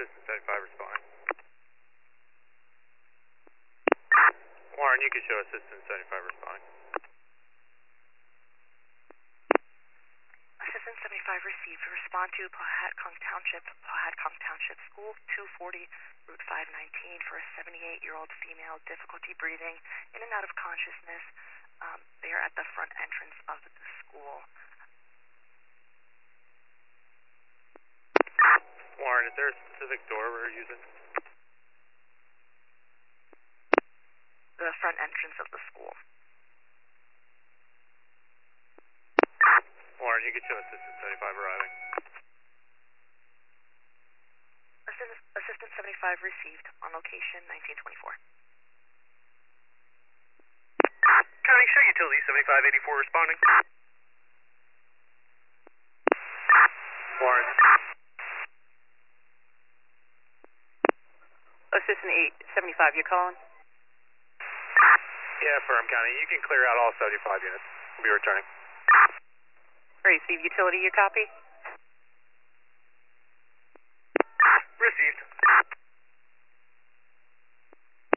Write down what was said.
Assistant 75 responding. Warren, you can show Assistant 75 responding. Assistant 75 received. Respond to Powhatan Township School, 240, Route 519 for a 78-year-old female, difficulty breathing, in and out of consciousness. They are at the front entrance of the school. Warren, is there a specific door we're using? The front entrance of the school. Warren, you can show Assistant 75 arriving. Assistant 75 received. On location, 1924. County, show Utility 7584 responding. Warren. Assistant 875, you calling? Yeah, Firm County. You can clear out all 75 units. We'll be returning. Receive utility, you copy?